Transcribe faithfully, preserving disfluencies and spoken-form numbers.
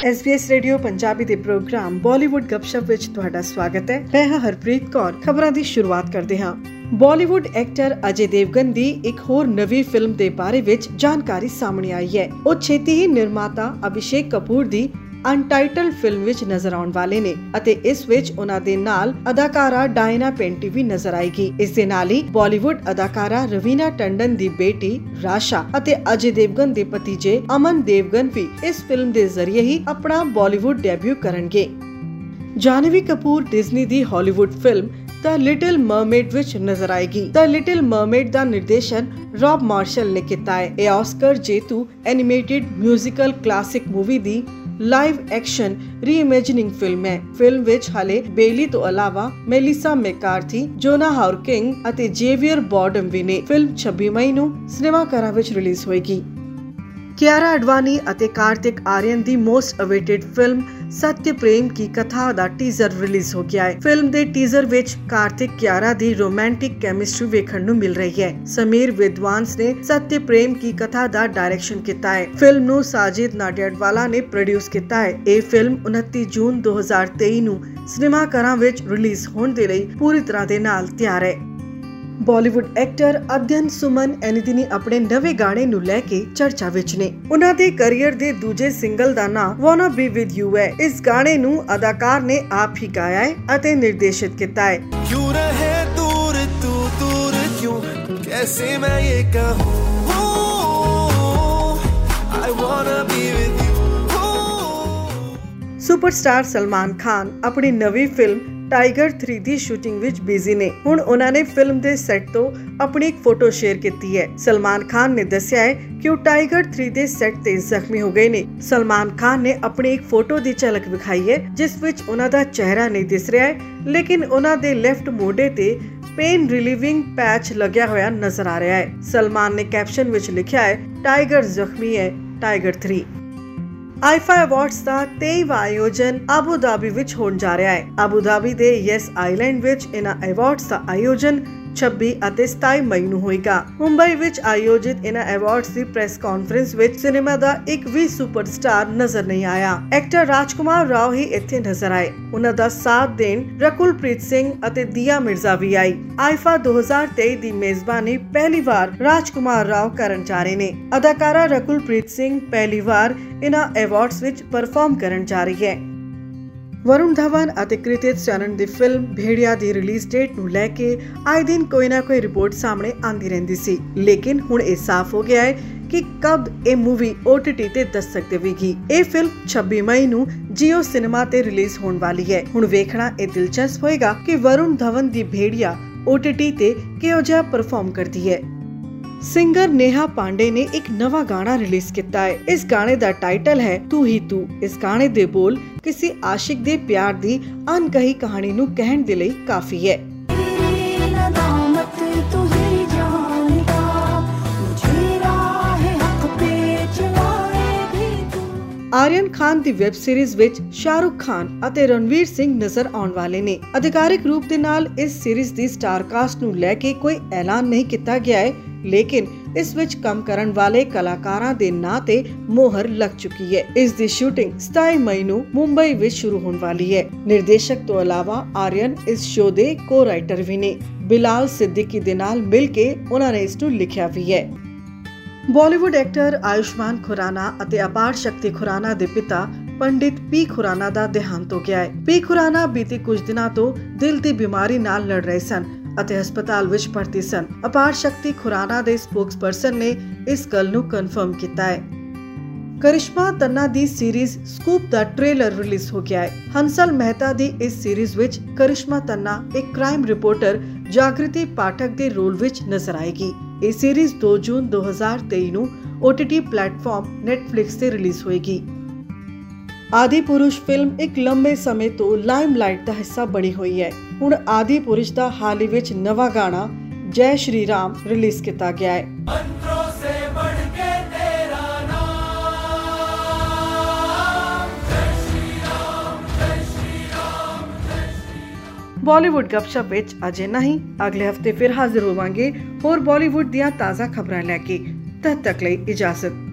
S B S radio Punjabi ਦੇ program Bollywood ਗੱਪਸ਼ਪ ਵਿੱਚ ਤੁਹਾਡਾ ਸਵਾਗਤ ਹੈ। ਮੈਂ ਹਾਂ ਹਰਪ੍ਰੀਤ ਕੌਰ। ਖਬਰਾਂ ਦੀ ਸ਼ੁਰੂਆਤ ਕਰਦੇ ਹਾਂ। ਬਾਲੀਵੁੱਡ ਐਕਟਰ ਅਜੇ ਦੇਵਗਨ ਦੀ ਇੱਕ ਹੋਰ ਨਵੀਂ ਫਿਲਮ ਦੇ ਬਾਰੇ ਵਿੱਚ ਜਾਣਕਾਰੀ ਸਾਹਮਣੇ ਆਈ ਹੈ। ਉਹ ਛੇਤੀ ਹੀ ਨਿਰਮਾਤਾ ਅਭਿਸ਼ੇਕ ਕਪੂਰ ਦੀ ਅਨਟਾਈਟਲਡ ਫਿਲਮ ਵਿੱਚ ਨਜ਼ਰ ਆਉਣ ਵਾਲੇ ਨੇ ਅਤੇ ਇਸ ਵਿੱਚ ਉਹਨਾਂ ਦੇ ਨਾਲ ਅਦਾਕਾਰਾ ਡਾਇਨਾ ਪੈਂਟੀ ਵੀ ਨਜ਼ਰ ਆਏਗੀ। ਇਸ ਦੇ ਨਾਲ ਹੀ ਬਾਲੀਵੁੱਡ ਅਦਾਕਾਰਾ ਰਵੀਨਾ ਟੰਡਨ ਦੀ ਬੇਟੀ ਰਾਸ਼ਾ ਅਤੇ ਅਜੇ ਦੇਵਗਨ ਦੇ ਭਤੀਜੇ ਅਮਨ ਦੇਵਗਨ ਵੀ ਇਸ ਫਿਲਮ ਦੇ ਜ਼ਰੀਏ ਹੀ ਆਪਣਾ ਬਾਲੀਵੁੱਡ ਡੈਬਿਊ ਕਰਨਗੇ। ਜਾਨਵੀ ਕਪੂਰ ਡਿਜ਼ਨੀ ਦੀ Hollywood film the little mermaid ਵਿੱਚ ਨਜ਼ਰ ਆਏਗੀ। ਦ ਲਿਟਲ ਮਰਮੇਡ ਦਾ ਨਿਰਦੇਸ਼ਨ ਰੌਬ ਮਾਰਸ਼ਲ ਨੇ ਕੀਤਾ ਹੈ। ਇਹ ਆਸਕਰ ਜੇਤੂ ਐਨੀਮੇਟਿਡ ਮਿਊਜ਼ੀਕਲ ਕਲਾਸਿਕ ਮੂਵੀ ਦੀ ਲਾਈਵ ਐਕਸ਼ਨ ਰੀਇਮੇਜਿਨਿੰਗ ਫਿਲਮ ਹੈ। ਫਿਲਮ ਵਿੱਚ ਹਾਲੇ ਬੇਲੀ ਤੋਂ ਇਲਾਵਾ ਮੈਲਿਸਾ ਮੈਕਾਰਥੀ, ਜੋਨਾ ਹਾਰਕਿੰਗ ਅਤੇ ਜੇਵੀਅਰ ਬਾਰਡਮ ਵੀ ਨੇ। ਫਿਲਮ ਛੱਬੀ ਮਈ ਨੂੰ ਸਿਨੇਮਾਘਰਾਂ ਵਿੱਚ ਰਿਲੀਜ਼ ਹੋਏਗੀ। ਕਿਆਰਾ ਅਡਵਾਨੀ ਅਤੇ ਕਾਰਤਿਕ ਆਰੀਅਨ ਦੀ most awaited film Satya Prem Ki Katha ਦਾ ਟੀਜ਼ਰ ਰਿਲੀਜ਼ ਹੋ ਗਿਆ ਹੈ। ਫਿਲਮ ਦੇ ਟੀਜ਼ਰ ਵਿੱਚ ਕਾਰਤਿਕ ਕਿਆਰਾ ਦੀ ਰੋਮਾਂਟਿਕ ਕੈਮਿਸਟਰੀ ਵੇਖਣ ਨੂੰ ਮਿਲ ਰਹੀ ਹੈ। ਸਮੀਰ ਵਿਦਵਾਂਸ ਨੇ ਸਤਯ ਪ੍ਰੇਮ ਕੀ ਕਥਾ ਦਾ ਡਾਇਰੈਕਸ਼ਨ ਕੀਤਾ ਹੈ। ਫਿਲਮ ਨੂੰ ਸਾਜਿਦ ਨਾਡਿਆਡਵਾਲਾ ਨੇ ਪ੍ਰੋਡਿਊਸ ਕੀਤਾ ਹੈ। ਇਹ ਫਿਲਮ ਉਨੱਤੀ ਜੂਨ ਦੋ ਹਜ਼ਾਰ ਤੇਈ ਨੂੰ ਸਿਨੇਮਾਘਰਾਂ ਵਿੱਚ ਰਿਲੀਜ਼ ਹੋਣ ਦੇ ਲਈ ਪੂਰੀ ਤਰ੍ਹਾਂ ਦੇ ਨਾਲ ਤਿਆਰ ਹੈ। ਬਾਲੀਵੁੱਡ ਐਕਟਰ ਅਧਿਅਨ ਸੁਮਨ ਐਨੀਦਿਨੀ ਆਪਣੇ ਨਵੇਂ ਗਾਣੇ ਨੂੰ ਲੈ ਕੇ ਚਰਚਾ ਵਿੱਚ ਨੇ। ਉਹਨਾਂ ਦੇ ਕੈਰੀਅਰ ਦੇ ਦੂਜੇ ਸਿੰਗਲ ਦਾ ਨਾਮ ਵਾਨਾ ਬੀ ਵਿਦ ਯੂ ਹੈ। ਇਸ ਗਾਣੇ ਨੂੰ ਅਦਾਕਾਰ ਨੇ ਆਪ ਹੀ ਗਾਇਆ ਹੈ ਅਤੇ ਨਿਰਦੇਸ਼ਿਤ ਕੀਤਾ ਹੈ। ਕਿਉਂ ਰਹੇ ਦੂਰ ਤੂੰ ਦੂਰ ਕਿਉਂ ਕੈਸੇ ਮੈਂ ਇਹ ਕਹੂੰ I wanna be with you। Superstar Salman Khan ਆਪਣੀ ਨਵੀਂ ਫਿਲਮ ਟਾਈਗਰ ਥ੍ਰੀ ਦੀ ਸ਼ੂਟਿੰਗ ਵਿੱਚ ਬਿਜ਼ੀ ਨੇ। ਹੁਣ ਉਹਨਾਂ ਨੇ ਫਿਲਮ ਦੇ ਸੈੱਟ ਤੋਂ ਆਪਣੀ ਇੱਕ ਫੋਟੋ ਸ਼ੇਅਰ ਕੀਤੀ ਹੈ। ਸਲਮਾਨ ਖਾਨ ਨੇ ਦੱਸਿਆ ਹੈ ਕਿ ਉਹ ਟਾਈਗਰ ਥ੍ਰੀ ਦੇ ਸੈੱਟ ਤੇ ਜ਼ਖਮੀ ਹੋ ਗਏ ਨੇ। ਸਲਮਾਨ ਖਾਨ ਨੇ ਆਪਣੀ ਇੱਕ ਫੋਟੋ ਦੀ ਝਲਕ ਵਿਖਾਈ ਹੈ ਜਿਸ ਵਿੱਚ ਉਹਨਾਂ ਦਾ ਚਿਹਰਾ ਨਹੀਂ ਦਿਸ ਰਿਹਾ ਹੈ, ਲੇਕਿਨ ਉਹਨਾਂ ਦੇ ਲੈਫਟ ਮੋਢੇ ਤੇ ਪੇਨ ਰਿਲੀਵਿੰਗ ਪੈਚ ਲੱਗਿਆ ਹੋਇਆ ਨਜ਼ਰ ਆ ਰਿਹਾ ਹੈ। ਸਲਮਾਨ ਨੇ ਕੈਪਸ਼ਨ ਵਿੱਚ ਲਿਖਿਆ ਹੈ, ਟਾਈਗਰ ਜ਼ਖਮੀ ਹੈ, ਟਾਈਗਰ ਥ੍ਰੀ। ਆਈਫਾ ਅਵਾਰਡਸ ਦਾ ਤੇਈਵਾਂ ਆਯੋਜਨ ਆਬੂ ਧਾਬੀ ਵਿੱਚ ਹੋਣ ਜਾ ਰਿਹਾ ਹੈ। ਆਬੂ ਧਾਬੀ ਦੇ ਯੈਸ ਆਈਲੈਂਡ ਵਿੱਚ ਇਹਨਾਂ ਅਵਾਰਡਸ ਦਾ ਆਯੋਜਨ ਛੱਬੀ ਅਤੇ ਸਤਾਈ ਮਈ ਨੂੰ ਹੋਏਗਾ। ਮੁੰਬਈ ਵਿੱਚ ਆਯੋਜਿਤ ਇਹਨਾਂ ਅਵਾਰਡਸ ਦੀ ਪ੍ਰੈਸ ਕਾਨਫਰੰਸ ਵਿੱਚ ਸਿਨੇਮਾ ਦਾ ਇੱਕ ਵੀ ਸੁਪਰਸਟਾਰ ਨਜ਼ਰ ਨਹੀਂ ਆਇਆ। ਐਕਟਰ ਰਾਜਕੁਮਾਰ ਰਾਓ ਹੀ ਇੱਥੇ ਨਜ਼ਰ ਆਏ। ਉਹਨਾਂ ਦਾ ਸਾਥ ਦੇਣ ਰਕੁਲਪ੍ਰੀਤ ਸਿੰਘ ਅਤੇ ਦੀਆ ਮਿਰਜ਼ਾ ਵੀ ਆਈ। ਆਈਫਾ ਦੋ ਹਜ਼ਾਰ ਤੇਈ ਦੀ ਮੇਜ਼ਬਾਨੀ ਪਹਿਲੀ ਵਾਰ ਰਾਜਕੁਮਾਰ ਰਾਓ ਕਰਨ ਜਾ ਰਹੇ ਨੇ। ਅਦਾਕਾਰਾ ਰਕੁਲਪ੍ਰੀਤ ਸਿੰਘ ਪਹਿਲੀ ਵਾਰ ਇਹਨਾਂ ਅਵਾਰਡਸ ਵਿੱਚ ਪਰਫਾਰਮ ਕਰਨ ਜਾ ਰਹੀ ਹੈ। ਵਰੁਣ ਧਵਨ ਅਤੇ ਕ੍ਰਿਤਿਕ ਸੈਨਨ ਦੀ ਫਿਲਮ ਭੇੜੀਆ ਦੀ ਰਿਲੀਜ਼ ਡੇਟ ਨੂੰ ਲੈ ਕੇ ਆਏ ਦਿਨ ਕੋਈ ਨਾ ਕੋਈ ਰਿਪੋਰਟ ਸਾਹਮਣੇ ਆਂਦੀ ਰਹਿੰਦੀ ਸੀ, ਲੇਕਿਨ ਹੁਣ ਇਹ ਸਾਫ਼ ਹੋ ਗਿਆ ਹੈ ਕਿ ਕਦ ਇਹ ਮੂਵੀ ਓ ਟੀ ਟੀ ਤੇ ਦਸਤਕ ਦੇਵੇਗੀ। ਇਹ ਫਿਲਮ ਛੱਬੀ ਮਈ ਨੂੰ ਜੀਓ ਸਿਨੇਮਾ ਤੇ ਰਿਲੀਜ਼ ਹੋਣ ਵਾਲੀ ਹੈ। ਹੁਣ ਵੇਖਣਾ ਇਹ ਦਿਲਚਸਪ ਹੋਏਗਾ ਕਿ ਵਰੁਣ ਧਵਨ ਦੀ ਭੇੜੀਆ ਓ ਟੀ ਟੀ ਤੇ ਕਿਹੋ ਜਿਹਾ ਪਰਫਾਰਮ ਕਰਦੀ ਹੈ। ਸਿੰਗਰ ਨੇਹਾ ਪਾਂਡੇ ਨੇ ਇੱਕ ਨਵਾਂ ਗਾਣਾ ਰਿਲੀਜ਼ ਕੀਤਾ ਹੈ। ਇਸ ਗਾਣੇ ਦਾ ਟਾਈਟਲ ਹੈ ਤੂ ਹੀ ਤੂ। ਇਸ ਗਾਣੇ ਦੇ ਬੋਲ ਕਿਸੇ ਆਸ਼ਿਕ ਦੇ ਪਿਆਰ ਦੀ ਅਣਕਹੀ ਕਹਾਣੀ ਨੂੰ ਕਹਿਣ ਦੇ ਲਈ ਕਾਫੀ ਹੈ। ਆਰੀਅਨ ਖਾਨ ਦੀ ਵੈਬ ਸੀਰੀਜ਼ ਵਿੱਚ ਸ਼ਾਹਰੁਖ ਖਾਨ ਅਤੇ ਰਣਵੀਰ ਸਿੰਘ ਨਜ਼ਰ ਆਉਣ ਵਾਲੇ ਨੇ। ਅਧਿਕਾਰਿਕ ਰੂਪ ਦੇ ਨਾਲ ਇਸ ਸੀਰੀਜ਼ ਦੀ ਸਟਾਰ ਕਾਸਟ ਨੂੰ ਲੈ ਕੇ ਕੋਈ ਐਲਾਨ ਨਹੀਂ ਕੀਤਾ ਗਿਆ ਹੈ, ਲੇਕਿਨ ਇਸ ਵਿੱਚ ਕੰਮ ਕਰਨ ਵਾਲੇ ਕਲਾਕਾਰਾਂ ਦੇ ਨਾਂ ਤੇ ਮੋਹਰ ਲੱਗ ਚੁੱਕੀ ਹੈ। ਇਸ ਦੀ ਸ਼ੂਟਿੰਗ ਸਤਾਈ ਮਈ ਨੂੰ ਮੁੰਬਈ ਵਿੱਚ ਸ਼ੁਰੂ ਹੋਣ ਵਾਲੀ ਹੈ। ਨਿਰਦੇਸ਼ਕ ਤੋਂ ਇਲਾਵਾ ਆਰੀਅਨ ਇਸ ਸ਼ੋਅ ਦੇ ਕੋ-ਰਾਈਟਰ ਵੀ ਨੇ। ਬਿਲਾਲ ਸਿੱਦੀਕੀ ਦੇ ਨਾਲ ਮਿਲ ਕੇ ਉਹਨਾਂ ਨੇ ਇਸ ਨੂੰ ਲਿਖਿਆ ਵੀ ਹੈ। ਬਾਲੀਵੁੱਡ ਐਕਟਰ ਆਯੁਸ਼ਮਾਨ ਖੁਰਾਨਾ ਅਤੇ ਅਪਾਰ ਸ਼ਕਤੀ ਖੁਰਾਨਾ ਦੇ ਪਿਤਾ ਪੰਡਿਤ ਪੀ ਖੁਰਾਨਾ ਦਾ ਦੇਹਾਂਤ ਹੋ ਗਿਆ ਹੈ। ਪੀ ਖੁਰਾਨਾ ਬੀਤੇ ਕੁਝ ਦਿਨਾਂ ਤੋਂ ਦਿਲ ਦੀ ਬਿਮਾਰੀ ਨਾਲ ਲੜ ਰਹੇ ਸਨ ਅਤੇ ਹਸਪਤਾਲ ਵਿੱਚ ਭਰਤੀ ਸਨ। ਅਪਾਰ ਸ਼ਕਤੀ ਖੁਰਾਨਾ ਦੇ ਸਪੋਕਸਪਰਸਨ ਨੇ ਇਸ ਗੱਲ ਨੂੰ ਕਨਫਰਮ ਕੀਤਾ ਹੈ। ਕਰਿਸ਼ਮਾ ਤੰਨਾ ਦੀ ਸੀਰੀਜ਼ ਸਕੂਪ ਦਾ ਟ੍ਰੇਲਰ ਰਿਲੀਜ਼ ਹੋ ਗਿਆ ਹੈ। ਹੰਸਲ ਮਹਿਤਾ ਦੀ ਇਸ ਸੀਰੀਜ਼ ਵਿੱਚ ਕਰਿਸ਼ਮਾ ਤੰਨਾ ਇੱਕ ਕ੍ਰਾਈਮ ਰਿਪੋਰਟਰ ਜਾਗ੍ਰਿਤੀ ਪਾਠਕ ਦੇ ਰੋਲ ਵਿੱਚ ਨਜ਼ਰ ਆਏਗੀ। ਇਹ ਸੀਰੀਜ਼ ਦੋ ਜੂਨ ਦੋ ਹਜ਼ਾਰ ਤੇਈ ਨੂੰ O T T platform Netflix ਤੇ ਰਿਲੀਜ਼ ਹੋਏਗੀ। ਆਦਿ ਪੁਰਸ਼ ਫਿਲਮ ਇੱਕ ਲੰਬੇ ਸਮੇਂ ਤੋਂ ਲਾਈਮਲਾਈਟ ਦਾ ਹਿੱਸਾ ਬਣੀ ਹੋਈ ਹੈ। ਹੁਣ ਆਦਿ ਪੁਰਸ਼ ਦਾ ਹਾਲ ਹੀ ਵਿੱਚ ਨਵਾਂ ਗਾਣਾ ਜੈ ਸ਼੍ਰੀ ਰਾਮ ਰਿਲੀਜ਼ ਕੀਤਾ ਗਿਆ ਹੈ। ਬਾਲੀਵੁੱਡ ਗੱਪਸ਼ਪ ਵਿੱਚ ਅਜੇ ਨਹੀਂ, ਅਗਲੇ ਹਫਤੇ ਫਿਰ ਹਾਜ਼ਰ ਹੋਵਾਂਗੇ ਹੋਰ ਬਾਲੀਵੁੱਡ ਦੀਆਂ ਤਾਜ਼ਾ ਖਬਰਾਂ ਲੈ ਕੇ। ਤਦ ਤੱਕ ਲਈ ਇਜਾਜ਼ਤ।